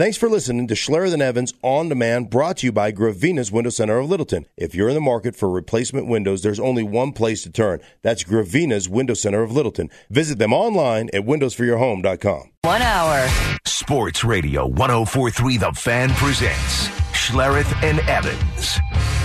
Thanks for listening to Schlereth and Evans On Demand, brought to you by Gravina's Window Center of Littleton. If you're in the market for replacement windows, there's only one place to turn. That's Gravina's Window Center of Littleton. Visit them online at windowsforyourhome.com. 1 hour. Sports Radio 104.3 The Fan presents Schlereth and Evans.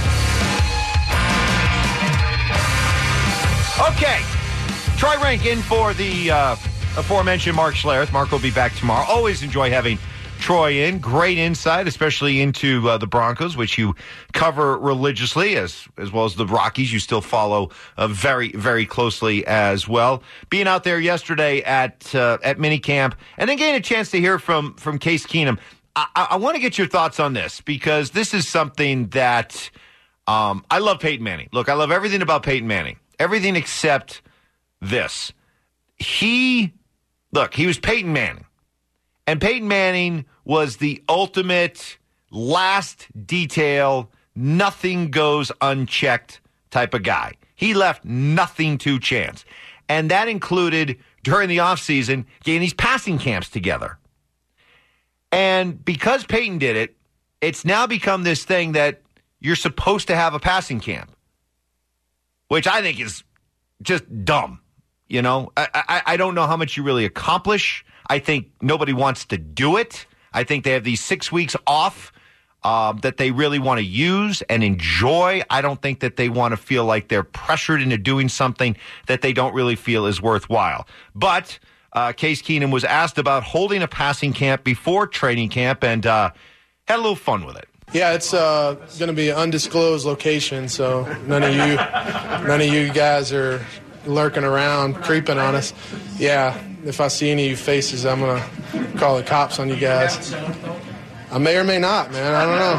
Okay. Troy Rankin for the aforementioned Mark Schlereth. Mark will be back tomorrow. Always enjoy having Troy in. Great insight, especially into the Broncos, which you cover religiously, as well as the Rockies. You still follow very, very closely as well. Being out there yesterday at minicamp, and then getting a chance to hear from Case Keenum. I want to get your thoughts on this, because this is something that I love Peyton Manning. Look, I love everything about Peyton Manning. Everything except this. He was Peyton Manning. And Peyton Manning was the ultimate last detail, nothing goes unchecked type of guy. He left nothing to chance. And that included, during the offseason, getting these passing camps together. And because Peyton did it, it's now become this thing that you're supposed to have a passing camp, which I think is just dumb. You know, I don't know how much you really accomplish. I think nobody wants to do it. I think they have these 6 weeks off that they really want to use and enjoy. I don't think that they want to feel like they're pressured into doing something that they don't really feel is worthwhile. But Case Keenum was asked about holding a passing camp before training camp and had a little fun with it. Yeah, it's going to be an undisclosed location, so none of you guys are lurking around, creeping on us. Yeah, if I see any of you faces, I'm going to call the cops on you guys. I may or may not, man.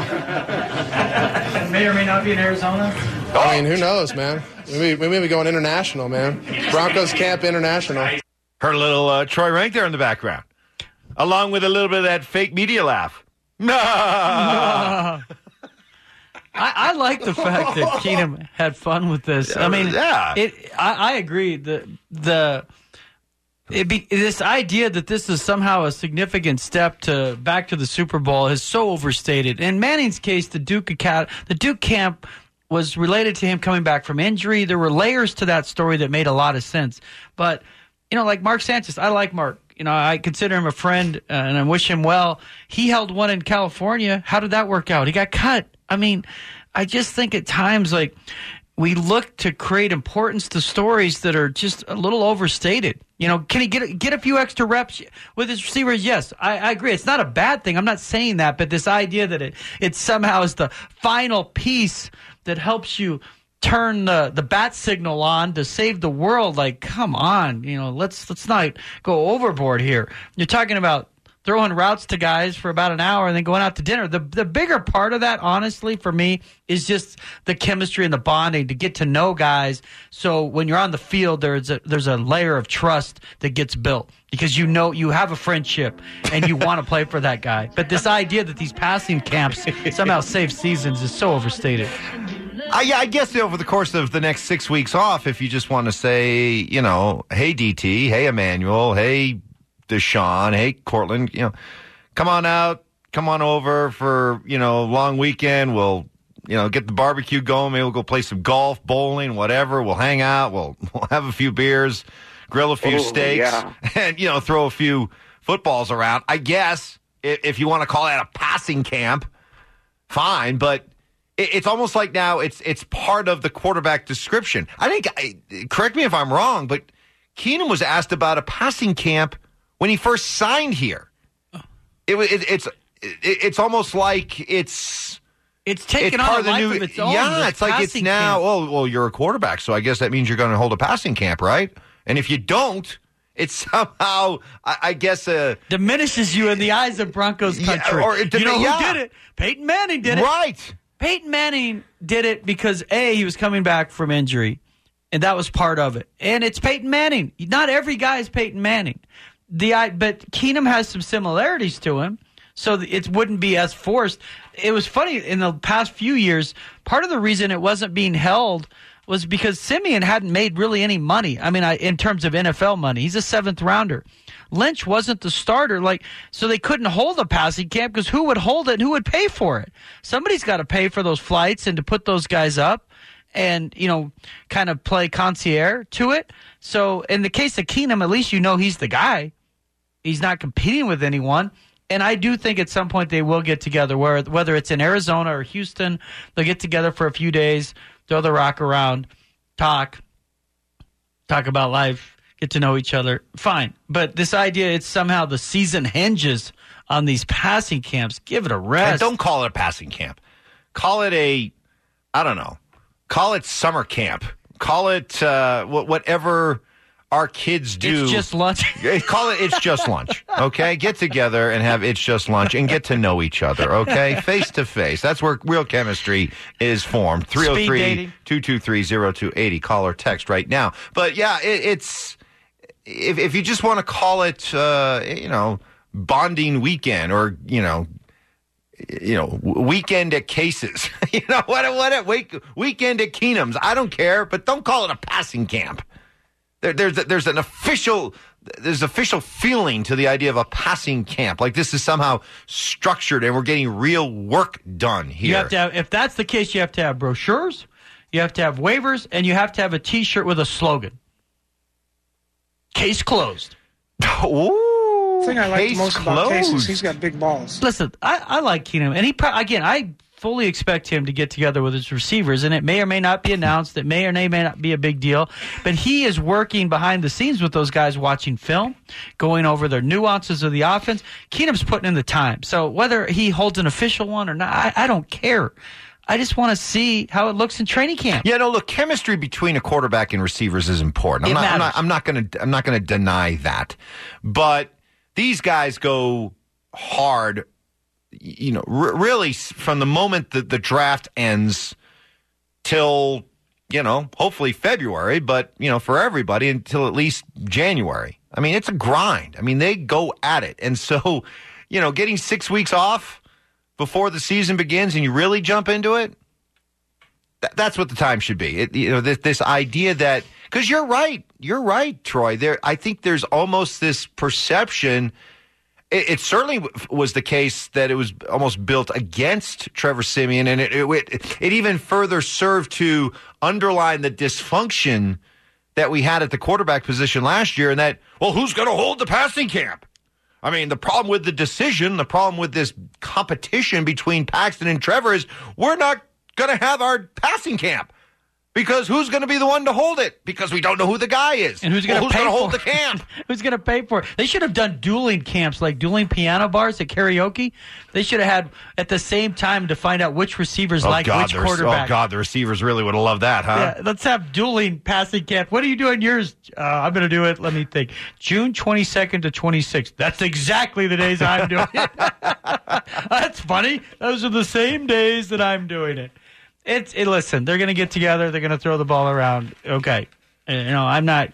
I don't know. May or may not be in Arizona? I mean, who knows, man? We may be going international, man. Broncos Camp International. Heard a little Troy Rank there in the background, along with a little bit of that fake media laugh. No. I like the fact that Keenum had fun with this. I mean, yeah. I agree. This idea that this is somehow a significant step back to the Super Bowl is so overstated. In Manning's case, the Duke camp was related to him coming back from injury. There were layers to that story that made a lot of sense. But, like Mark Sanchez, I like Mark. I consider him a friend, and I wish him well. He held one in California. How did that work out? He got cut. I mean, I just think at times, we look to create importance to stories that are just a little overstated. Can he get a few extra reps with his receivers? Yes, I agree. It's not a bad thing. I'm not saying that, but this idea that it somehow is the final piece that helps you turn the bat signal on to save the world. Come on, let's not go overboard here. You're talking about throwing routes to guys for about an hour and then going out to dinner. The bigger part of that, honestly, for me, is just the chemistry and the bonding to get to know guys. So when you're on the field, there's a layer of trust that gets built because you have a friendship and you want to play for that guy. But this idea that these passing camps somehow save seasons is so overstated. I guess over the course of the next 6 weeks off, if you just want to say, hey, DT, hey, Emmanuel, hey, Deshaun, hey, Cortland, come on out, come on over for, long weekend. We'll, get the barbecue going. Maybe we'll go play some golf, bowling, whatever. We'll hang out. We'll have a few beers, grill a few steaks, and, throw a few footballs around. I guess if you want to call that a passing camp, fine, but it's almost like now it's part of the quarterback description. I think, correct me if I'm wrong, but Keenum was asked about a passing camp when he first signed here. It's almost like it's taken on a life of its own. Yeah, it's like it's now, you're a quarterback, so I guess that means you're going to hold a passing camp, right? And if you don't, it somehow, I guess... diminishes you in the eyes of Broncos country. Who did it? Peyton Manning did it. Right. Peyton Manning did it because, A, he was coming back from injury, and that was part of it. And it's Peyton Manning. Not every guy is Peyton Manning. But Keenum has some similarities to him, so it wouldn't be as forced. It was funny, in the past few years, part of the reason it wasn't being held was because Simeon hadn't made really any money. I mean, in terms of NFL money, he's a 7th rounder. Lynch wasn't the starter, so they couldn't hold a passing camp because who would hold it and who would pay for it? Somebody's got to pay for those flights and to put those guys up and, kind of play concierge to it. So in the case of Keenum, at least he's the guy. He's not competing with anyone. And I do think at some point they will get together, whether it's in Arizona or Houston, they'll get together for a few days, throw the rock around, talk about life, get to know each other. Fine. But this idea, it's somehow the season hinges on these passing camps. Give it a rest. And don't call it a passing camp. Call it call it summer camp. Call it whatever our kids do. It's just lunch. Call it It's Just Lunch. Okay? Get together and have It's Just Lunch and get to know each other. Okay? Face to face. That's where real chemistry is formed. 303-223-0280. Call or text right now. But yeah, it's if you just want to call it bonding weekend or weekend at Cases. Weekend at Keenum's. I don't care, but don't call it a passing camp. There's official feeling to the idea of a passing camp. Like this is somehow structured and we're getting real work done here. You have to have, if that's the case, you have to have brochures, you have to have waivers, and you have to have a T-shirt with a slogan. Case closed. Ooh, The thing I like most about Case is closed. he's got big balls. Listen, I like Keenum, and I fully expect him to get together with his receivers, and it may or may not be announced. It may or may not be a big deal, but he is working behind the scenes with those guys, watching film, going over their nuances of the offense. Keenum's putting in the time, so whether he holds an official one or not, I don't care. I just want to see how it looks in training camp. Yeah, no, look, chemistry between a quarterback and receivers is important. I'm not going to deny that, but these guys go hard. Really from the moment that the draft ends till, hopefully February, but, for everybody until at least January. I mean, it's a grind. I mean, they go at it. And so, getting 6 weeks off before the season begins and you really jump into it, that's what the time should be. This idea that, because you're right, Troy. I think there's almost this perception. It certainly was the case that it was almost built against Trevor Siemian, and it even further served to underline the dysfunction that we had at the quarterback position last year, and that, well, who's going to hold the passing camp? I mean, the problem with the decision, the problem with this competition between Paxton and Trevor is we're not going to have our passing camp. Because who's going to be the one to hold it? Because we don't know who the guy is. And who's going to hold the camp? Who's going to pay for it? They should have done dueling camps, like dueling piano bars at karaoke. They should have had at the same time to find out which receivers which quarterback. Oh, God, the receivers really would have loved that, huh? Yeah, let's have dueling passing camp. What are you doing yours? I'm going to do it. Let me think. June 22nd to 26th. That's exactly the days I'm doing it. That's funny. Those are the same days that I'm doing it. Listen, they're going to get together. They're going to throw the ball around. Okay. The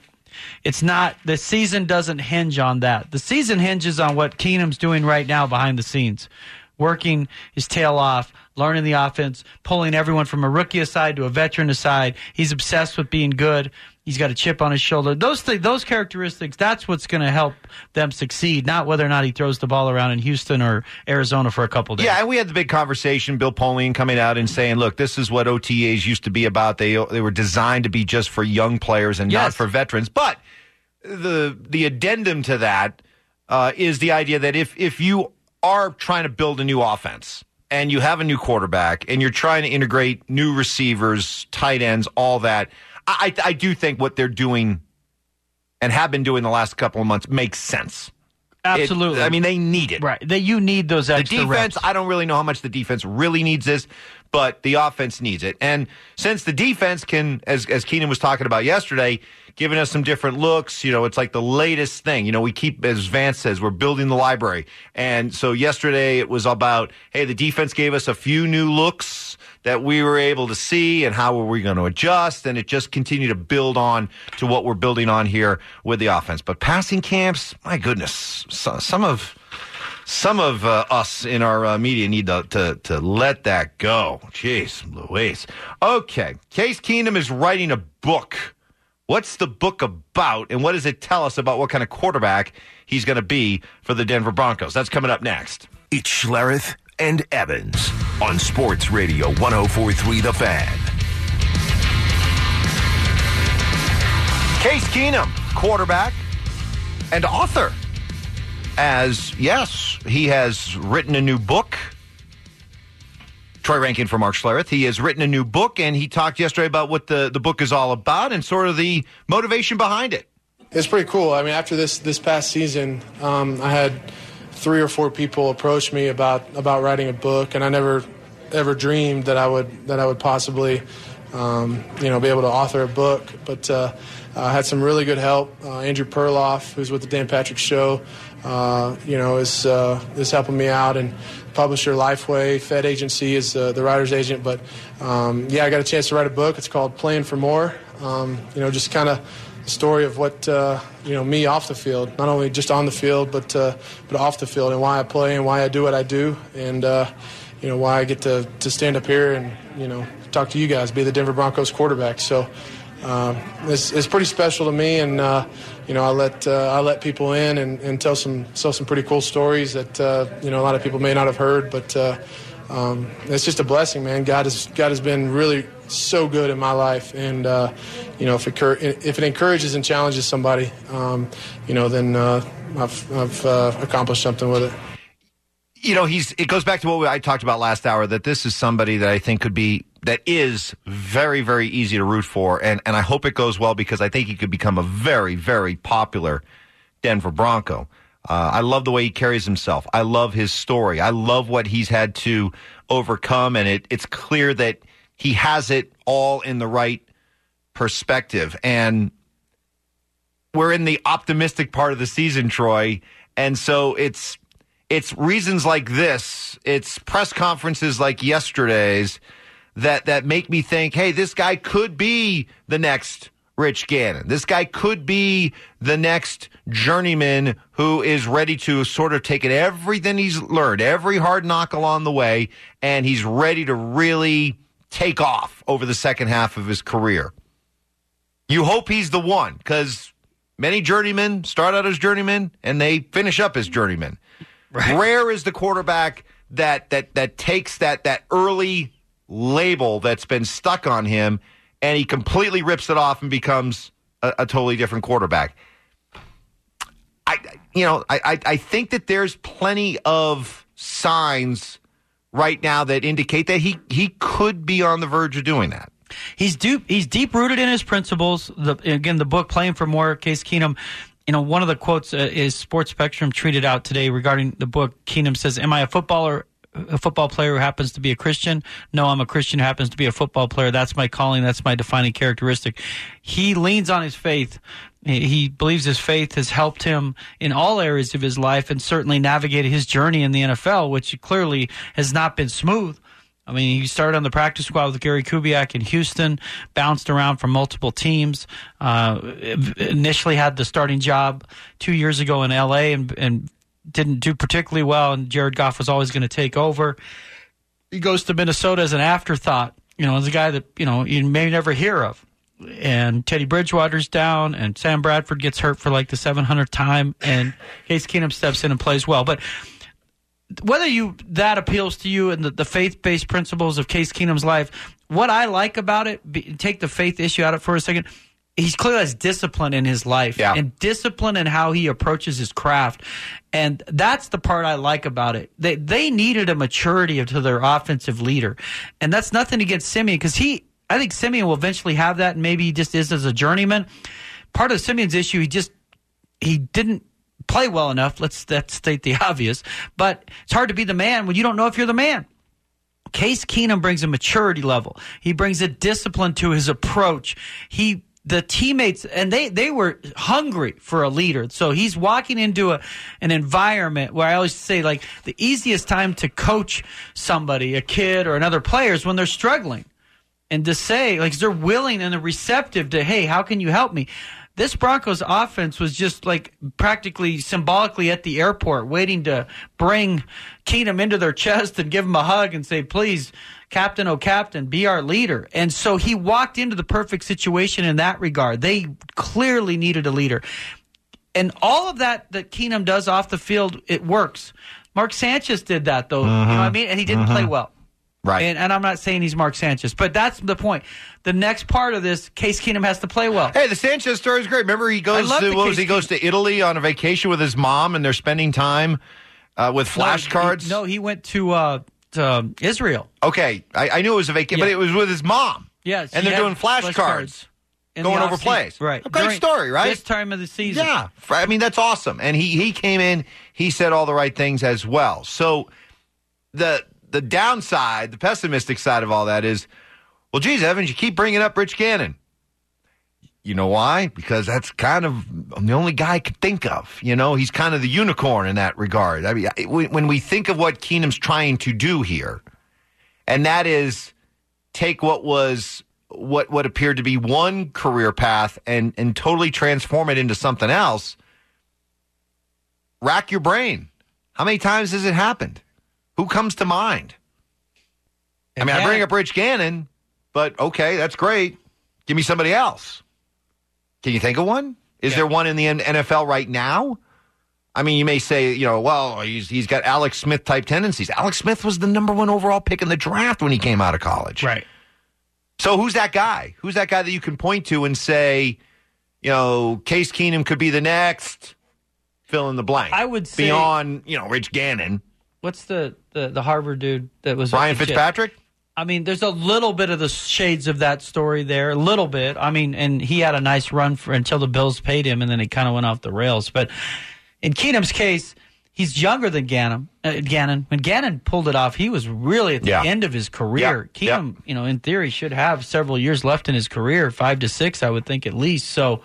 season doesn't hinge on that. The season hinges on what Keenum's doing right now behind the scenes, working his tail off, learning the offense, pulling everyone from a rookie aside to a veteran aside. He's obsessed with being good. He's got a chip on his shoulder. Those characteristics, that's what's going to help them succeed, not whether or not he throws the ball around in Houston or Arizona for a couple of days. Yeah, and we had the big conversation, Bill Polian coming out and saying, look, this is what OTAs used to be about. They were designed to be just for young players and not for veterans. But the addendum to that is the idea that if you are trying to build a new offense and you have a new quarterback and you're trying to integrate new receivers, tight ends, all that, I do think what they're doing and have been doing the last couple of months makes sense. Absolutely. They need it. Right. You need those extra The defense, reps. I don't really know how much the defense really needs this, but the offense needs it. And since the defense can, as Keenan was talking about yesterday, giving us some different looks, it's like the latest thing. We keep, as Vance says, we're building the library. And so yesterday it was about, hey, the defense gave us a few new looks that we were able to see, and how were we going to adjust, and it just continued to build on to what we're building on here with the offense. But passing camps, my goodness, some of Some of us in our media need to let that go. Jeez Louise. Okay, Case Keenum is writing a book. What's the book about, and what does it tell us about what kind of quarterback he's going to be for the Denver Broncos? That's coming up next. It's Schlereth and Evans on Sports Radio 104.3 The Fan. Case Keenum, quarterback and author. Yes, he has written a new book. Troy Rankin for Mark Schlereth. He has written a new book, and he talked yesterday about what the book is all about and sort of the motivation behind it. It's pretty cool. I mean, after this past season, I had 3 or 4 people approach me about writing a book, and I never ever dreamed that I would possibly be able to author a book. But I had some really good help. Andrew Perloff, who's with the Dan Patrick Show, is helping me out, and publisher Lifeway, Fed Agency is the writer's agent. But I got a chance to write a book. It's called Playing for More. Just kind of the story of what me off the field, not only just on the field, but off the field, and why I play and why I do what I do, and why I get to stand up here and talk to you guys, be the Denver Broncos quarterback. So it's pretty special to me, and I let people in and tell some pretty cool stories that a lot of people may not have heard, but it's just a blessing, man. God has been really so good in my life, and if it encourages and challenges somebody, then I've accomplished something with it. It goes back to what I talked about last hour, that this is somebody that I think that is very, very easy to root for, and I hope it goes well, because I think he could become a very, very popular Denver Bronco. I love the way he carries himself. I love his story. I love what he's had to overcome, and it's clear that he has it all in the right perspective. And we're in the optimistic part of the season, Troy, and so it's reasons like this, it's press conferences like yesterday's that make me think, hey, this guy could be the next Rich Gannon. This guy could be the next journeyman who is ready to sort of take everything he's learned, every hard knock along the way, and he's ready to really take off over the second half of his career. You hope he's the one, because many journeymen start out as journeymen and they finish up as journeymen. Right. Rare is the quarterback that takes that early label that's been stuck on him, and he completely rips it off and becomes a totally different quarterback. I think that there's plenty of signs right now that indicate that he could be on the verge of doing that. He's deep rooted in his principles. The book Playing for More, Case Keenum. One of the quotes is Sports Spectrum tweeted out today regarding the book. Keenum says, "Am I a football player who happens to be a Christian? No, I'm a Christian who happens to be a football player. That's my calling. That's my defining characteristic." He leans on his faith. He believes his faith has helped him in all areas of his life, and certainly navigated his journey in the NFL, which clearly has not been smooth. I mean, he started on the practice squad with Gary Kubiak in Houston, bounced around from multiple teams, initially had the starting job 2 years ago in L.A. and didn't do particularly well, and Jared Goff was always going to take over. He goes to Minnesota as an afterthought, as a guy that, you may never hear of. And Teddy Bridgewater's down, and Sam Bradford gets hurt for like the 700th time, and Case Keenum steps in and plays well. But whether that appeals to you and the faith-based principles of Case Keenum's life, what I like about it, take the faith issue out of it for a second, he's clearly has discipline in his life, and discipline in how he approaches his craft. And that's the part I like about it. They needed a maturity to their offensive leader. And that's nothing against Simeon, because I think Simeon will eventually have that, and maybe he just is as a journeyman. Part of Simeon's issue, he didn't play well enough. Let's state the obvious. But it's hard to be the man when you don't know if you're the man. Case Keenum brings a maturity level. He brings a discipline to his approach. The teammates, and they were hungry for a leader. So he's walking into an environment where I always say, like, the easiest time to coach somebody, a kid or another player, is when they're struggling. And to say, like, they're willing and they're receptive to, hey, how can you help me? This Broncos offense was just like practically symbolically at the airport waiting to bring Keenum into their chest and give him a hug and say, please, Captain, oh Captain, be our leader. And so he walked into the perfect situation in that regard. They clearly needed a leader. And all of that Keenum does off the field, it works. Mark Sanchez did that, though. You know what I mean? And he didn't play well. Right. And I'm not saying he's Mark Sanchez, but that's the point. The next part of this, Case Keenum has to play well. Hey, the Sanchez story is great. Remember, he goes to Italy on a vacation with his mom, and they're spending time with flashcards? No, he went to Israel. Okay, I knew it was a vacation, but it was with his mom. Yes. And they're doing flashcards. Going over plays. Right. A great story, right? This time of the season. Yeah. I mean, that's awesome. And he came in, he said all the right things as well. So the downside, the pessimistic side of all that is, well, geez, Evans, you keep bringing up Rich Gannon. You know why? Because that's kind of the only guy I could think of. You know, he's kind of the unicorn in that regard. I mean, when we think of what Keenum's trying to do here, and that is take what appeared to be one career path and totally transform it into something else, rack your brain. How many times has it happened? Who comes to mind? I mean, I bring up Rich Gannon, but okay, that's great. Give me somebody else. Can you think of one? Is there one in the NFL right now? I mean, you may say, well, he's got Alex Smith type tendencies. Alex Smith was the number 1 overall pick in the draft when he came out of college. Right. So who's that guy? Who's that guy that you can point to and say, Case Keenum could be the next fill in the blank? I would say beyond, Rich Gannon. What's the Harvard dude that was Ryan Fitzpatrick? I mean, there's a little bit of the shades of that story there, a little bit. I mean, and he had a nice run until the Bills paid him, and then he kind of went off the rails. But in Keenum's case, he's younger than Gannon. When Gannon pulled it off, he was really at the end of his career. Keenum, in theory, should have several years left in his career, 5 to 6, I would think at least. So,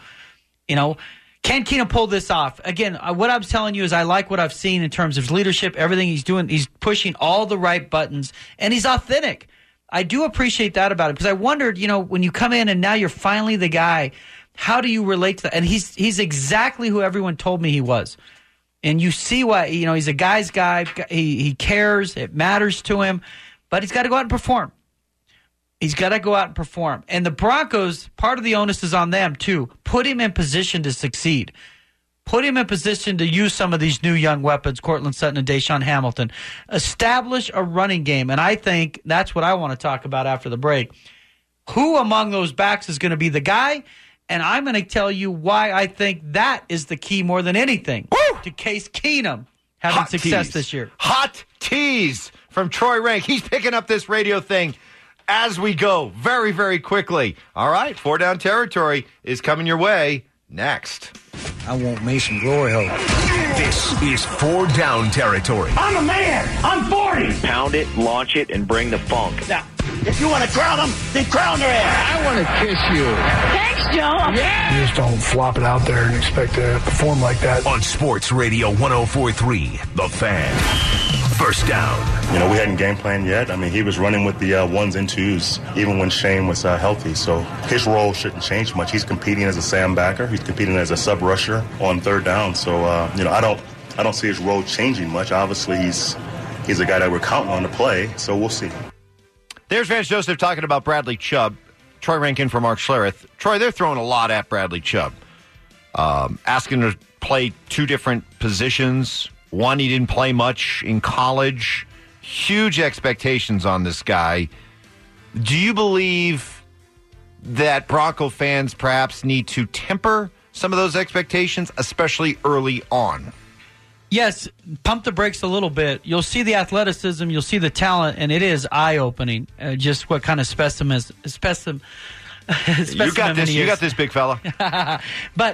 can Keenum pull this off? Again, what I'm telling you is I like what I've seen in terms of his leadership, everything he's doing. He's pushing all the right buttons, and he's authentic. I do appreciate that about him because I wondered, when you come in and now you're finally the guy, how do you relate to that? And he's exactly who everyone told me he was. And you see why, he's a guy's guy. He cares. It matters to him. But he's got to go out and perform. He's got to go out and perform. And the Broncos, part of the onus is on them, too. Put him in position to succeed. Put him in position to use some of these new young weapons, Cortland Sutton and Deshaun Hamilton. Establish a running game. And I think that's what I want to talk about after the break. Who among those backs is going to be the guy? And I'm going to tell you why I think that is the key more than anything to Case Keenum having success this year. Hot tease from Troy Rank. He's picking up this radio thing as we go very, very quickly. All right, 4 Down Territory is coming your way next. I want me some glory hole. This is 4 Down Territory. I'm a man. I'm 40. Pound it, launch it, and bring the funk. Now, if you want to crown them, then crown their ass. I want to kiss you. Thanks, Joe. Yeah. You just don't flop it out there and expect to perform like that. On Sports Radio 104.3, The Fan. First down. We hadn't game planned yet. I mean, he was running with the 1s and 2s, even when Shane was healthy. So his role shouldn't change much. He's competing as a Sam backer. He's competing as a sub rusher on 3rd down. So, I don't see his role changing much. Obviously, he's a guy that we're counting on to play. So we'll see. There's Vance Joseph talking about Bradley Chubb. Troy Rankin for Mark Schlereth. Troy, they're throwing a lot at Bradley Chubb. Asking him to play 2 different positions. One, he didn't play much in college. Huge expectations on this guy. Do you believe that Bronco fans perhaps need to temper some of those expectations, especially early on? Yes, pump the brakes a little bit. You'll see the athleticism, you'll see the talent, and it is eye-opening. Just what kind of specimen you got this. You got this, big fella. But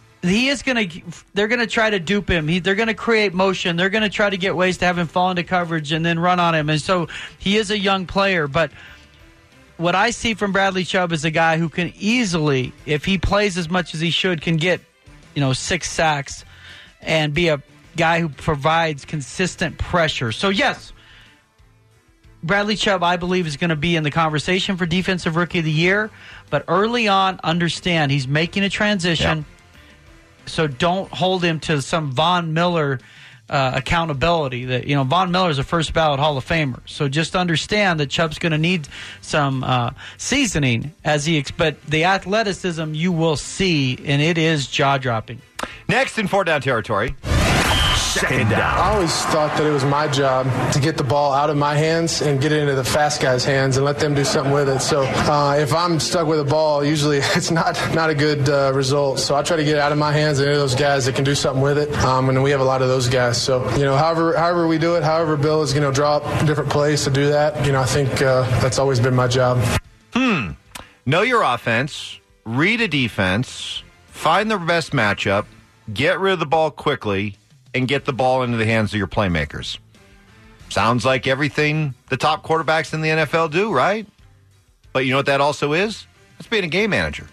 they're going to try to dupe him. They're going to create motion. They're going to try to get ways to have him fall into coverage and then run on him. And so he is a young player. But what I see from Bradley Chubb is a guy who can easily, if he plays as much as he should, can get 6 sacks and be a guy who provides consistent pressure. So, yes, Bradley Chubb, I believe, is going to be in the conversation for Defensive Rookie of the Year. But early on, understand he's making a transition. Yep. So don't hold him to some Von Miller accountability. That Von Miller is a first ballot Hall of Famer. So just understand that Chubb's going to need some seasoning but the athleticism you will see, and it is jaw dropping. Next in 4 down territory. Second down. I always thought that it was my job to get the ball out of my hands and get it into the fast guys' hands and let them do something with it. So if I'm stuck with a ball, usually it's not a good result. So I try to get it out of my hands and into those guys that can do something with it. And we have a lot of those guys. So, however we do it, however Bill is going to draw up different plays to do that, I think that's always been my job. Know your offense, read a defense, find the best matchup, get rid of the ball quickly, and get the ball into the hands of your playmakers. Sounds like everything the top quarterbacks in the NFL do, right? But you know what that also is? That's being a game manager.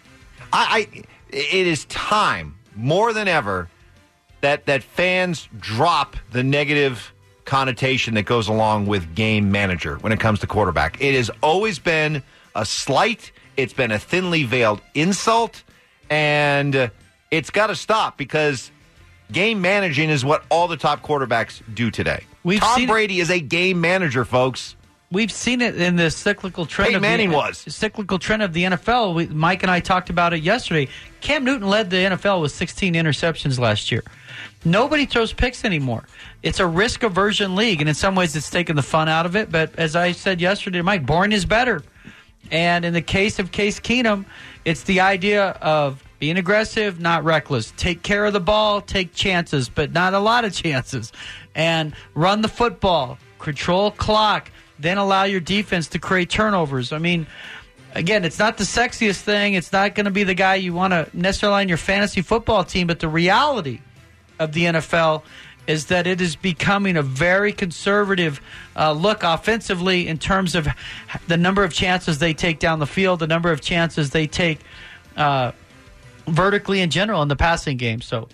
It is time, more than ever, that fans drop the negative connotation that goes along with game manager when it comes to quarterback. It has always been a slight. It's been a thinly veiled insult, and it's got to stop because game managing is what all the top quarterbacks do today. Tom Brady is a game manager, folks. We've seen it in the cyclical trend. Peyton Manning was. Cyclical trend of the NFL. Mike and I talked about it yesterday. Cam Newton led the NFL with 16 interceptions last year. Nobody throws picks anymore. It's a risk aversion league, and in some ways it's taken the fun out of it. But as I said yesterday, Mike, boring is better. And in the case of Case Keenum, it's the idea of being aggressive, not reckless. Take care of the ball, take chances, but not a lot of chances. And run the football, control clock, then allow your defense to create turnovers. I mean, again, it's not the sexiest thing. It's not going to be the guy you want to necessarily on your fantasy football team, but the reality of the NFL is that it is becoming a very conservative look offensively in terms of the number of chances they take down the field, the number of chances they take vertically in general in the passing game. So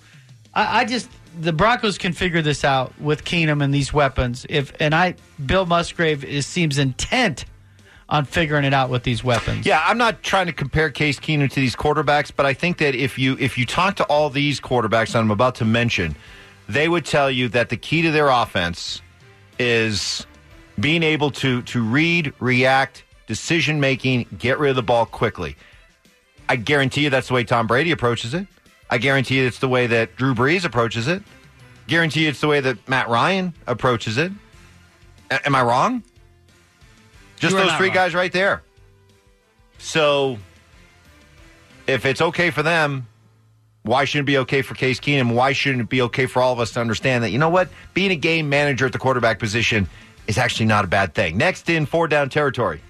the Broncos can figure this out with Keenum and these weapons. Bill Musgrave seems intent on figuring it out with these weapons. Yeah, I'm not trying to compare Case Keenum to these quarterbacks, but I think that if you talk to all these quarterbacks that I'm about to mention, they would tell you that the key to their offense is being able to read, react, decision-making, get rid of the ball quickly. I guarantee you that's the way Tom Brady approaches it. I guarantee you it's the way that Drew Brees approaches it. Guarantee you it's the way that Matt Ryan approaches it. Am I wrong? Just those three guys right there. So if it's okay for them, why shouldn't it be okay for Case Keenum? Why shouldn't it be okay for all of us to understand that, you know what, being a game manager at the quarterback position is actually not a bad thing. Next in 4 down territory.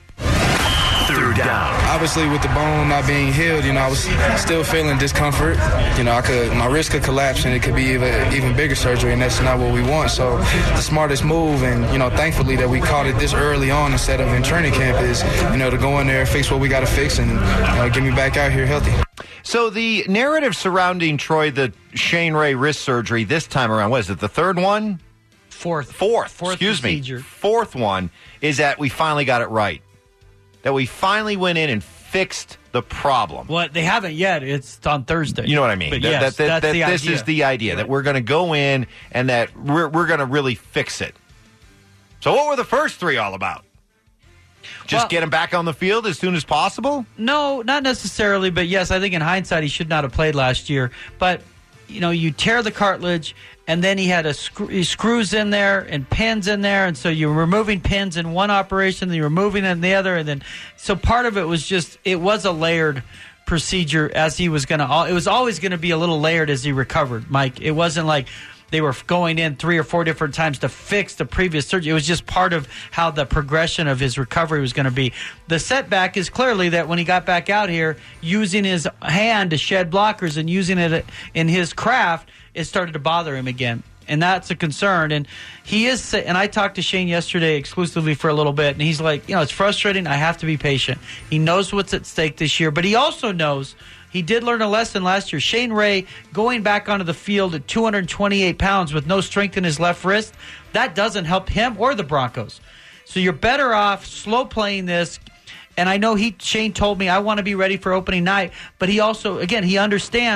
Third down. Obviously, with the bone not being healed, I was still feeling discomfort. My wrist could collapse and it could be even bigger surgery, and that's not what we want. So the smartest move, and thankfully that we caught it this early on instead of in training camp, is to go in there, fix what we got to fix, and get me back out here healthy. So the narrative surrounding Troy, the Shane Ray wrist surgery this time around, what is it, the third one? Fourth Excuse me. Fourth one is that we finally got it right. That we finally went in and fixed the problem. Well, they haven't yet. It's on Thursday. You know what I mean? But yes, that's the idea. This is the idea, that we're going to go in and that we're going to really fix it. So what were the first 3 all about? Just get him back on the field as soon as possible? No, not necessarily. But yes, I think in hindsight he should not have played last year. But, you tear the cartilage, and then he had screws in there and pins in there, and so you're removing pins in one operation, then you're removing it in the other, and then so part of it was it was a layered procedure as he was going to. It was always going to be a little layered as he recovered, Mike. It wasn't like they were going in 3 or 4 different times to fix the previous surgery. It was just part of how the progression of his recovery was going to be. The setback is clearly that when he got back out here, using his hand to shed blockers and using it in his craft, it started to bother him again. And that's a concern. And I talked to Shane yesterday exclusively for a little bit, and he's like, it's frustrating. I have to be patient. He knows what's at stake this year, but he also knows he did learn a lesson last year. Shane Ray going back onto the field at 228 pounds with no strength in his left wrist, that doesn't help him or the Broncos. So you're better off slow playing this. And I know Shane told me I want to be ready for opening night, but he also, again, he understands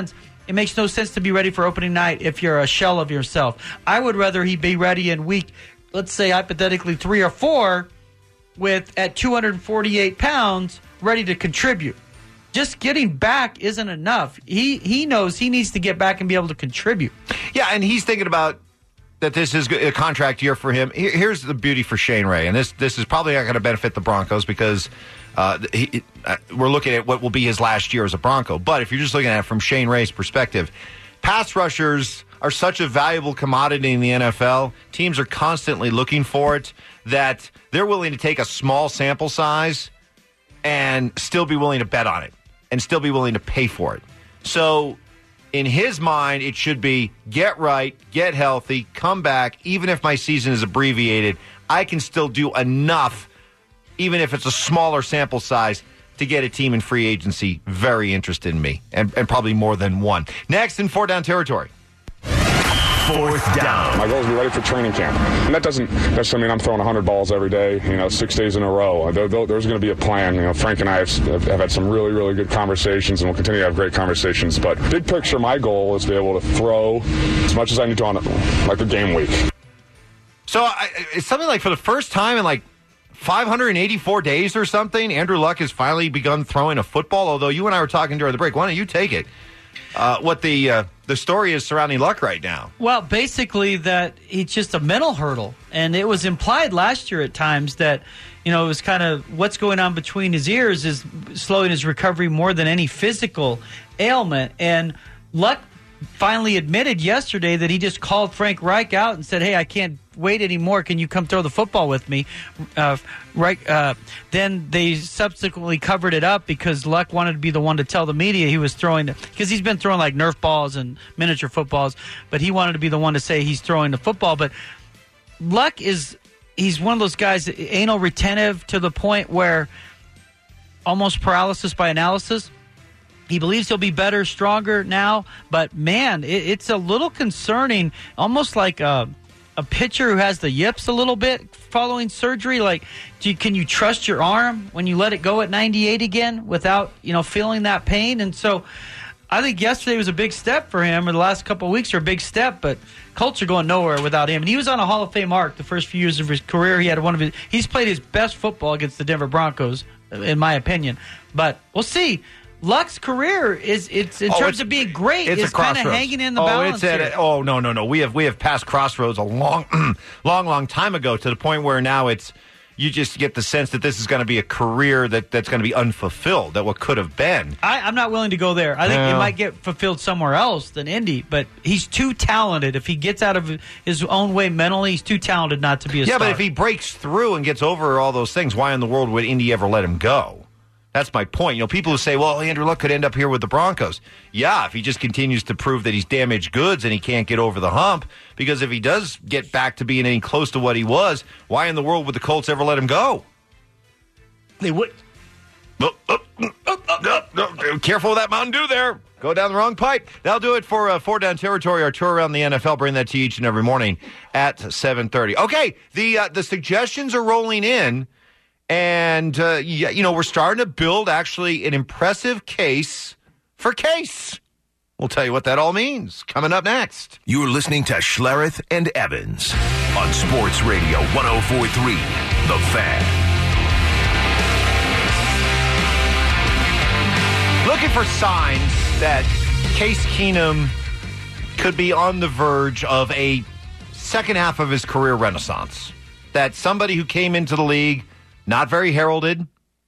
it makes no sense to be ready for opening night if you're a shell of yourself. I would rather he be ready in week, let's say hypothetically 3 or 4, at 248 pounds, ready to contribute. Just getting back isn't enough. He knows he needs to get back and be able to contribute. Yeah, and he's thinking about that this is a contract year for him. Here's the beauty for Shane Ray, and this is probably not going to benefit the Broncos because we're looking at what will be his last year as a Bronco. But if you're just looking at it from Shane Ray's perspective, pass rushers are such a valuable commodity in the NFL. Teams are constantly looking for it that they're willing to take a small sample size and still be willing to bet on it and still be willing to pay for it. So in his mind, it should be get right, get healthy, come back. Even if my season is abbreviated, I can still do enough, even if it's a smaller sample size, to get a team in free agency very interested in me, and probably more than one. Next in 4 Down territory. 4th down. My goal is to be ready for training camp. And that doesn't necessarily mean I'm throwing 100 balls every day, 6 days in a row. There's going to be a plan. Frank and I have had some really, really good conversations, and we'll continue to have great conversations. But big picture, my goal is to be able to throw as much as I need to on like a game week. So it's something like for the first time in 584 days or something, Andrew Luck has finally begun throwing a football, although you and I were talking during the break. Why don't you take it? What the story is surrounding Luck right now. Well, basically that it's just a mental hurdle. And it was implied last year at times that, it was kind of what's going on between his ears is slowing his recovery more than any physical ailment. And Luck finally admitted yesterday that he just called Frank Reich out and said, hey, I can't wait anymore. Can you come throw the football with me? Then they subsequently covered it up because Luck wanted to be the one to tell the media he was throwing, because he's been throwing like Nerf balls and miniature footballs, but he wanted to be the one to say he's throwing the football. But Luck he's one of those guys, anal retentive to the point where almost paralysis by analysis. He believes he'll be better, stronger now, but man, it's a little concerning, almost like a pitcher who has the yips a little bit following surgery. Like, can you trust your arm when you let it go at 98 again without, feeling that pain? And so I think yesterday was a big step for him, or the last couple of weeks are a big step, but Colts are going nowhere without him. And he was on a Hall of Fame arc the first few years of his career. He's played his best football against the Denver Broncos, in my opinion. But we'll see. Luck's career is in terms of being great, it's kind of hanging in the balance. No. We have passed crossroads a long time ago, to the point where now you just get the sense that this is going to be a career that's going to be unfulfilled, that what could have been. I'm not willing to go there. I think it might get fulfilled somewhere else than Indy, but he's too talented. If he gets out of his own way mentally, he's too talented not to be a star. Yeah, but if he breaks through and gets over all those things, why in the world would Indy ever let him go? That's my point. People who say, well, Andrew Luck could end up here with the Broncos. Yeah, if he just continues to prove that he's damaged goods and he can't get over the hump, because if he does get back to being any close to what he was, why in the world would the Colts ever let him go? They would. Careful with that Mountain Dew there. Go down the wrong pipe. That'll do it for 4 Down Territory, our tour around the NFL. Bring that to you each and every morning at 7:30. Okay, the suggestions are rolling in. And, we're starting to build actually an impressive case for Case. We'll tell you what that all means coming up next. You're listening to Schlereth and Evans on Sports Radio 104.3, The Fan. Looking for signs that Case Keenum could be on the verge of a second half of his career renaissance. That somebody who came into the league not very heralded,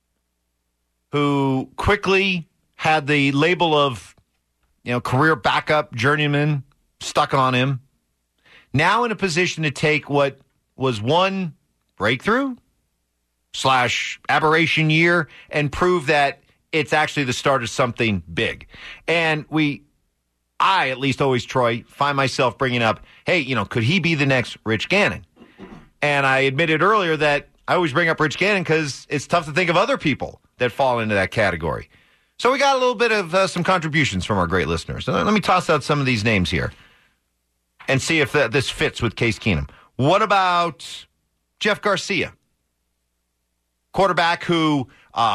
who quickly had the label of, career backup journeyman stuck on him, now in a position to take what was one breakthrough / aberration year and prove that it's actually the start of something big. And I at least always, Troy, find myself bringing up, hey, could he be the next Rich Gannon? And I admitted earlier that I always bring up Rich Gannon because it's tough to think of other people that fall into that category. So we got a little bit of some contributions from our great listeners. Let me toss out some of these names here and see if this fits with Case Keenum. What about Jeff Garcia? Quarterback who,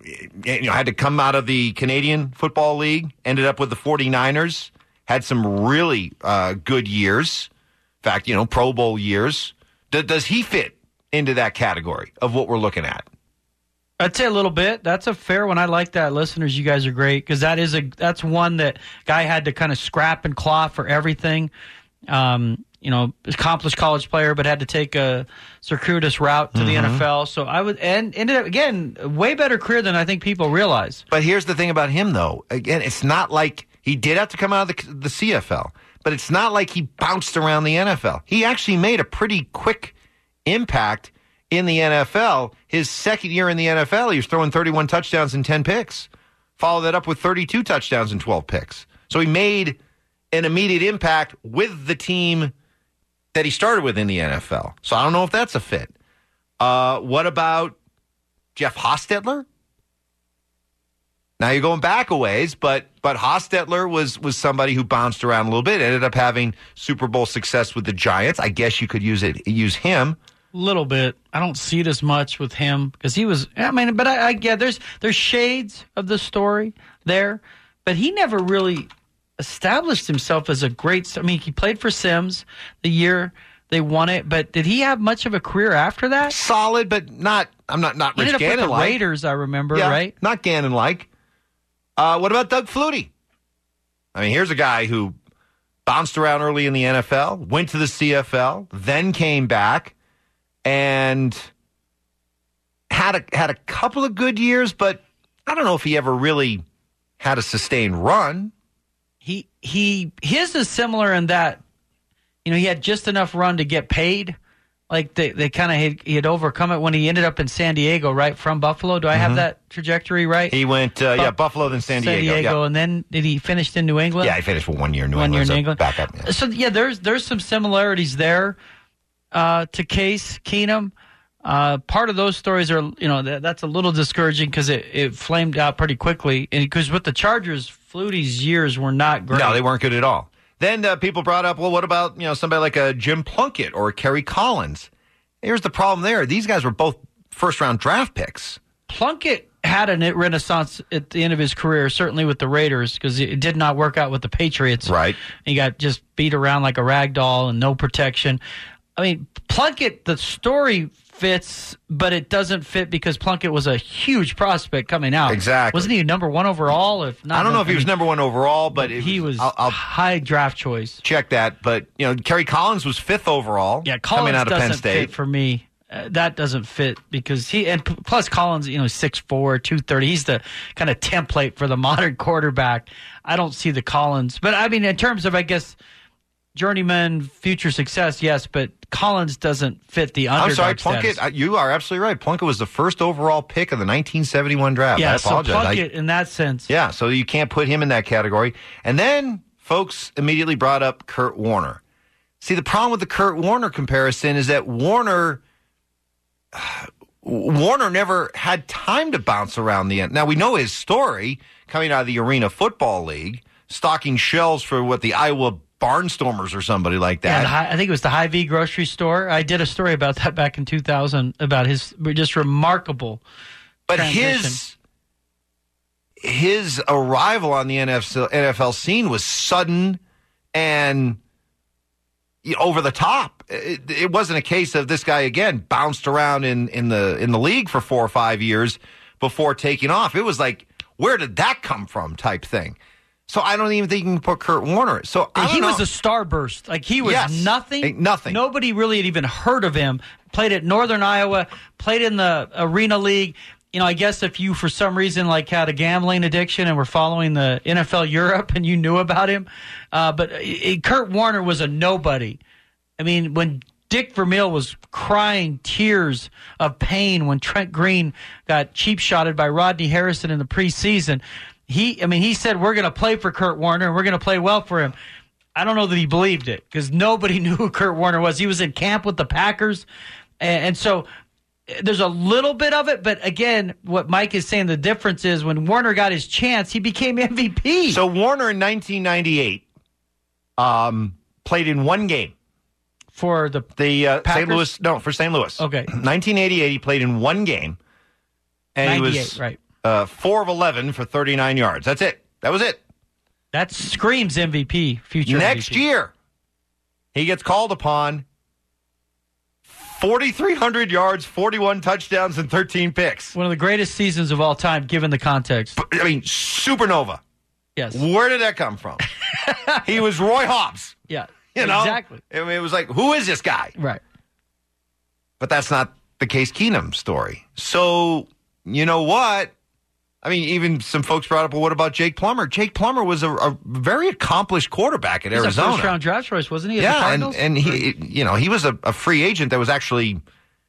had to come out of the Canadian Football League, ended up with the 49ers, had some really good years. In fact, Pro Bowl years. Does he fit into that category of what we're looking at? I'd say a little bit. That's a fair one. I like that. Listeners, you guys are great because that's one that guy had to kind of scrap and claw for everything. Accomplished college player, but had to take a circuitous route to the NFL. So ended up, again, a way better career than I think people realize. But here's the thing about him, though. Again, it's not like he did have to come out of the CFL, but it's not like he bounced around the NFL. He actually made a pretty quick impact in the NFL. His second year in the NFL, he was throwing 31 touchdowns and 10 picks. Followed that up with 32 touchdowns and 12 picks. So he made an immediate impact with the team that he started with in the NFL. So I don't know if that's a fit. What about Jeff Hostetler? Now you're going back a ways, but Hostetler was somebody who bounced around a little bit, ended up having Super Bowl success with the Giants. I guess you could use him. A little bit. I don't see it as much with him because he was. But I get there's shades of the story there, but he never really established himself as a great. He played for Sims the year they won it, but did he have much of a career after that? Solid, but not. I'm not Rich Gannon with the Raiders. I remember, right? Not Gannon like. What about Doug Flutie? Here's a guy who bounced around early in the NFL, went to the CFL, then came back. And had a couple of good years, but I don't know if he ever really had a sustained run. His is similar in that, he had just enough run to get paid. Like they kind of he had overcome it when he ended up in San Diego, right, from Buffalo. Do I have that trajectory right? He went, Buffalo, then San Diego. And then did he finish in New England? Yeah, he finished with 1 year in New England. 1 year in England. Back up. Yeah. So there's some similarities there. To Case Keenum. Part of those stories are, that's a little discouraging because it flamed out pretty quickly. And because with the Chargers, Flutie's years were not great. No, they weren't good at all. Then people brought up, well, what about, somebody like a Jim Plunkett or Kerry Collins? Here's the problem there. These guys were both first-round draft picks. Plunkett had a renaissance at the end of his career, certainly with the Raiders, because it did not work out with the Patriots. Right. He got just beat around like a rag doll and no protection. Plunkett, the story fits, but it doesn't fit because Plunkett was a huge prospect coming out. Exactly. Wasn't he number one overall? If not, I don't know if he was number one overall, but he was high draft choice. Check that. But, Kerry Collins was 5th overall. Yeah, Collins coming out of Penn State. Fit for me. That doesn't fit because plus Collins, 6'4", 230. He's the kind of template for the modern quarterback. I don't see the Collins. But, in terms of, I guess, journeyman, future success, yes, but Collins doesn't fit the underdog I'm sorry, Plunkett, you are absolutely right. Plunkett was the first overall pick of the 1971 draft. Yeah, I apologize. So Plunkett in that sense. Yeah, so you can't put him in that category. And then folks immediately brought up Kurt Warner. See, the problem with the Kurt Warner comparison is that Warner never had time to bounce around the end. Now, we know his story coming out of the Arena Football League, stocking shelves for the Iowa Barnstormers or somebody like that. Yeah, I think it was the Hy-Vee grocery store. I did a story about that back in 2000 about his just remarkable transition. His arrival on the NFL scene was sudden and over the top. It wasn't a case of this guy again bounced around in the league for 4 or 5 years before taking off. It was like, where did that come from type thing. So I don't even think you can put Kurt Warner. So he was a starburst. Like he was nothing. Nothing. Nobody really had even heard of him. Played at Northern Iowa. Played in the Arena League. I guess if you for some reason had a gambling addiction and were following the NFL Europe and you knew about him, but Kurt Warner was a nobody. When Dick Vermeil was crying tears of pain when Trent Green got cheap-shotted by Rodney Harrison in the preseason. He said, we're going to play for Kurt Warner and we're going to play well for him. I don't know that he believed it because nobody knew who Kurt Warner was. He was in camp with the Packers. And so there's a little bit of it. But again, what Mike is saying, the difference is when Warner got his chance, he became MVP. So Warner in 1998 played in one game. For the St. Louis. No, for St. Louis. Okay. 1988, he played in one game. And 98, he was right. 4 of 11 for 39 yards. That's it. That was it. That screams MVP, future Next MVP. year, he gets called upon. 4,300 yards, 41 touchdowns, and 13 picks. One of the greatest seasons of all time, given the context. I mean, supernova. Yes. Where did that come from? He was Roy Hobbs. Yeah. You know? Exactly. I mean, it was like, who is this guy? Right. But that's not the Case Keenum story. So, you know what? I mean, even some folks brought up, well, what about Jake Plummer? Jake Plummer was a very accomplished quarterback at Arizona. He was a first-round draft choice, wasn't he? Yeah, and he was a free agent that was actually,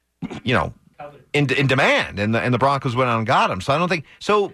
in demand, and the Broncos went out and got him. So I don't think so.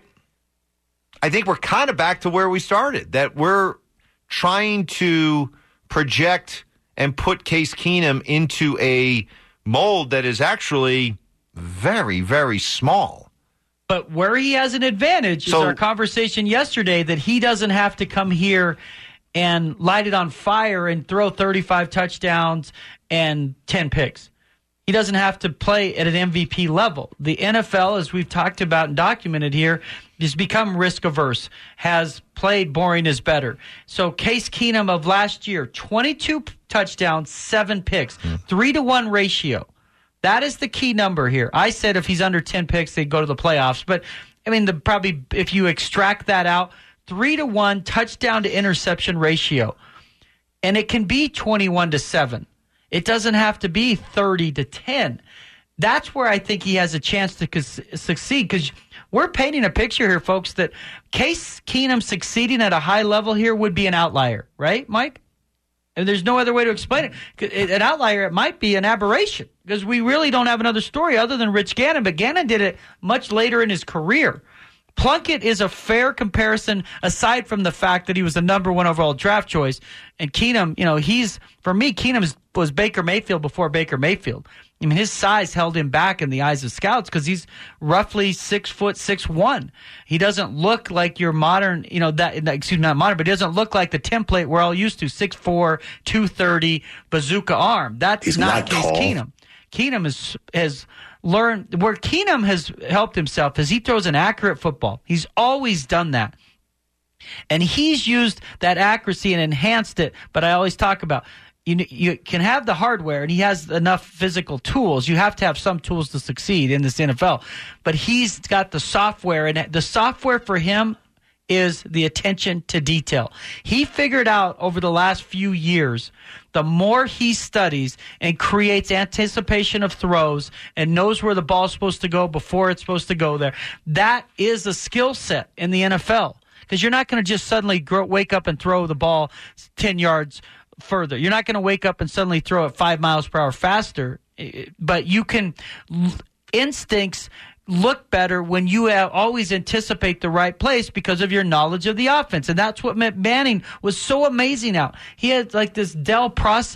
I think we're kind of back to where we started. That we're trying to project and put Case Keenum into a mold that is actually very, very small. But where he has an advantage is our conversation yesterday that he doesn't have to come here and light it on fire and throw 35 touchdowns and 10 picks. He doesn't have to play at an MVP level. The NFL, as we've talked about and documented here, has become risk-averse, has played boring is better. So Case Keenum of last year, 22 touchdowns, 7 picks, 3-to-1 ratio. That is the key number here. I said if he's under 10 picks, they'd go to the playoffs. But, I mean, probably if you extract that out, 3-to-1 touchdown to interception ratio. And it can be 21-7. It doesn't have to be 30-10. That's where I think he has a chance to succeed, because we're painting a picture here, folks, that Case Keenum succeeding at a high level here would be an outlier, right, Mike? And there's no other way to explain it. An outlier, it might be an aberration, because we really don't have another story other than Rich Gannon, but Gannon did it much later in his career. Plunkett is a fair comparison, aside from the fact that he was the number 1 overall draft choice. And Keenum, for me, Keenum was Baker Mayfield before Baker Mayfield. I mean, his size held him back in the eyes of scouts because he's roughly 6'1". He doesn't look like your modern, not modern, but he doesn't look like the template we're all used to, 6'4", 230, bazooka arm. That's not Case Keenum. Keenum has learned, where Keenum has helped himself is he throws an accurate football. He's always done that. And he's used that accuracy and enhanced it, but I always talk about, you can have the hardware, and he has enough physical tools. You have to have some tools to succeed in this NFL. But he's got the software, and the software for him is the attention to detail. He figured out over the last few years, the more he studies and creates anticipation of throws and knows where the ball's supposed to go before it's supposed to go there, that is a skill set in the NFL. Because you're not going to just suddenly wake up and throw the ball 10 yards further. You're not going to wake up and suddenly throw it 5 miles per hour faster, but you can instincts look better when you always anticipate the right place because of your knowledge of the offense. And that's what Manning was so amazing at. He had like this Intel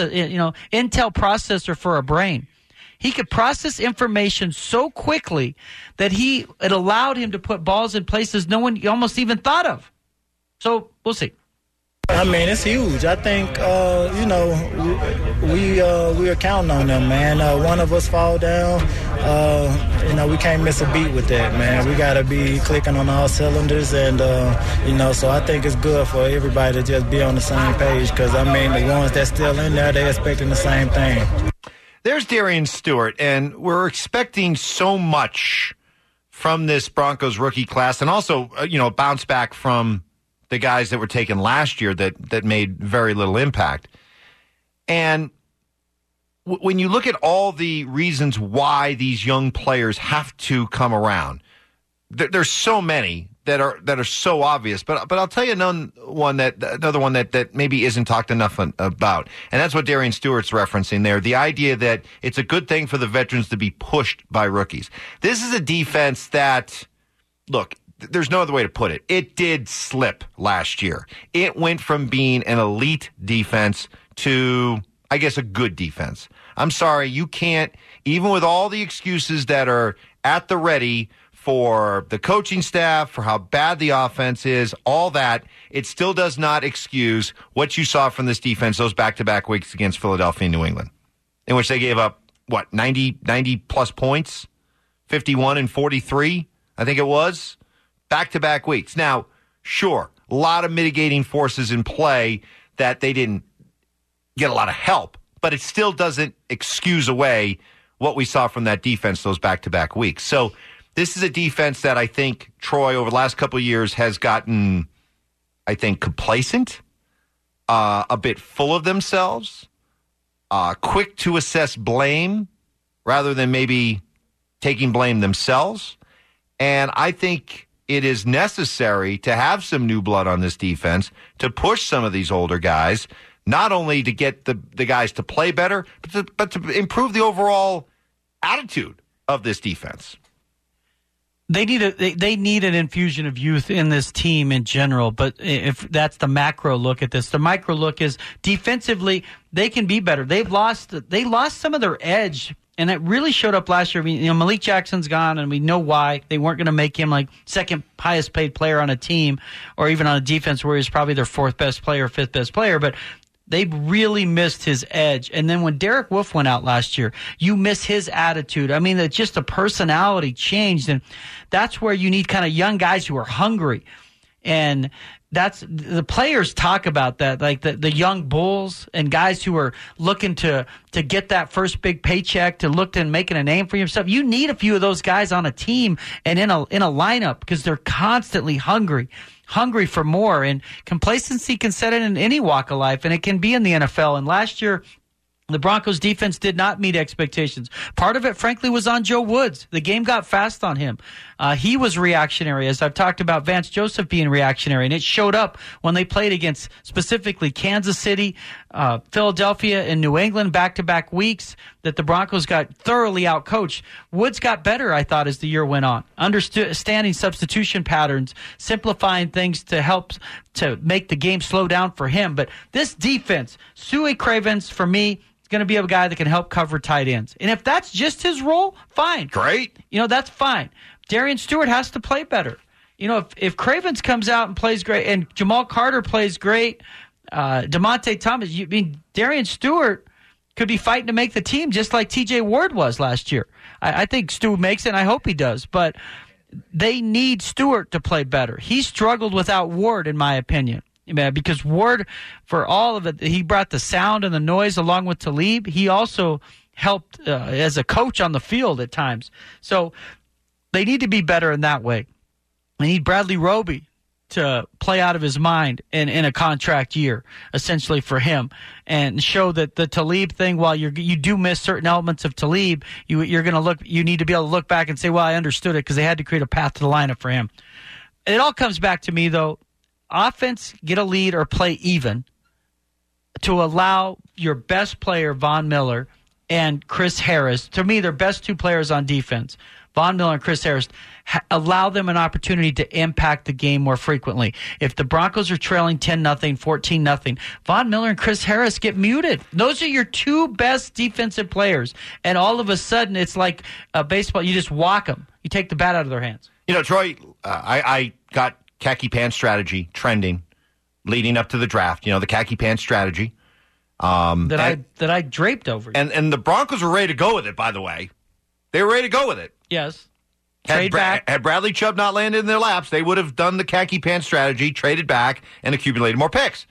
processor for a brain. He could process information so quickly that it allowed him to put balls in places no one almost even thought of. So we'll see. I mean, it's huge. I think, we are counting on them, man. One of us fall down, we can't miss a beat with that, man. We got to be clicking on all cylinders, and, so I think it's good for everybody to just be on the same page because, the ones that's still in there, they're expecting the same thing. There's Darian Stewart, and we're expecting so much from this Broncos rookie class, and also, bounce back from the guys that were taken last year that made very little impact. And when you look at all the reasons why these young players have to come around, there's so many that are so obvious. But I'll tell you another one that maybe isn't talked enough about, and that's what Darian Stewart's referencing there. The idea that it's a good thing for the veterans to be pushed by rookies. This is a defense that, look, there's no other way to put it. It did slip last year. It went from being an elite defense to, I guess, a good defense. I'm sorry, you can't, even with all the excuses that are at the ready for the coaching staff, for how bad the offense is, all that, it still does not excuse what you saw from this defense those back-to-back weeks against Philadelphia and New England, in which they gave up, 90-plus points, 51 and 43, I think it was. back-to-back weeks. Now, sure, a lot of mitigating forces in play that they didn't get a lot of help, but it still doesn't excuse away what we saw from that defense those back-to-back weeks. So this is a defense that I think Troy over the last couple of years has gotten, I think, complacent, a bit full of themselves, quick to assess blame rather than maybe taking blame themselves. And I think it is necessary to have some new blood on this defense to push some of these older guys, not only to get the guys to play better, but to improve the overall attitude of this defense. They need an infusion of youth in this team in general, but if that's the macro look at this, the micro look is defensively they can be better. They lost some of their edge, and it really showed up last year. I mean, Malik Jackson's gone, and we know why. They weren't going to make him like second highest paid player on a team, or even on a defense where he's probably their fourth best player, fifth best player, but they really missed his edge. And then when Derek Wolfe went out last year, you miss his attitude. I mean, it's just a personality changed. And that's where you need kind of young guys who are hungry. And that's the players talk about that, like the young bulls and guys who are looking to get that first big paycheck, to look to making a name for yourself. You need a few of those guys on a team and in a lineup because they're constantly hungry for more, and complacency can set in any walk of life, and it can be in the NFL. And last year, the Broncos defense did not meet expectations. Part of it, frankly, was on Joe Woods. The game got fast on him. He was reactionary, as I've talked about Vance Joseph being reactionary, and it showed up when they played against specifically Kansas City, Philadelphia, and New England back-to-back weeks that the Broncos got thoroughly outcoached. Woods got better, I thought, as the year went on, understanding substitution patterns, simplifying things to help to make the game slow down for him. But this defense, Su'a Cravens, for me, going to be a guy that can help cover tight ends. And if that's just his role, fine. Great. That's fine. Darian Stewart has to play better. If Cravens comes out and plays great and Jamal Carter plays great, DeMonte Thomas, Darian Stewart could be fighting to make the team just like TJ Ward was last year. I think Stu makes it, and I hope he does. But they need Stewart to play better. He struggled without Ward, in my opinion. Because Ward, for all of it, he brought the sound and the noise along with Talib. He also helped as a coach on the field at times. So they need to be better in that way. They need Bradley Roby to play out of his mind in a contract year, essentially, for him, and show that the Talib thing, while you do miss certain elements of Talib, you need to be able to look back and say, well, I understood it because they had to create a path to the lineup for him. It all comes back to me, though. Offense, get a lead or play even to allow your best player, Von Miller, and Chris Harris, to me, they're best two players on defense, Von Miller and Chris Harris, allow them an opportunity to impact the game more frequently. If the Broncos are trailing 10-0, 14-0, Von Miller and Chris Harris get muted. Those are your two best defensive players. And all of a sudden, it's like baseball. You just walk them. You take the bat out of their hands. Troy, I got khaki pants strategy trending leading up to the draft. The khaki pants strategy. That I draped over. And the Broncos were ready to go with it, by the way. They were ready to go with it. Yes. Had Bradley Chubb not landed in their laps, they would have done the khaki pants strategy, traded back, and accumulated more picks.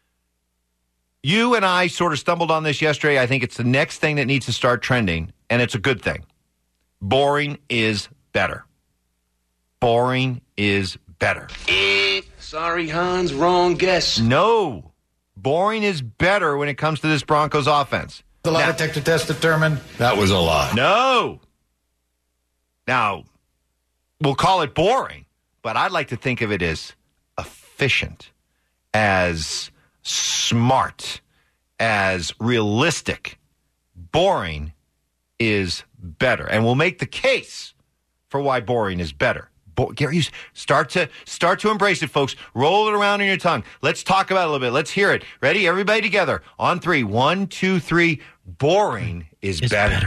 You and I sort of stumbled on this yesterday. I think it's the next thing that needs to start trending, and it's a good thing. Boring is better. Boring is better. Sorry, Hans, wrong guess. No. Boring is better when it comes to this Broncos offense. The lie detector test determined that was a lie. No. Now, we'll call it boring, but I'd like to think of it as efficient, as smart, as realistic. Boring is better. And we'll make the case for why boring is better. Gary, start to embrace it, folks. Roll it around in your tongue. Let's talk about it a little bit. Let's hear it. Ready? Everybody together. On 3. 1, 2, 3. Boring is better.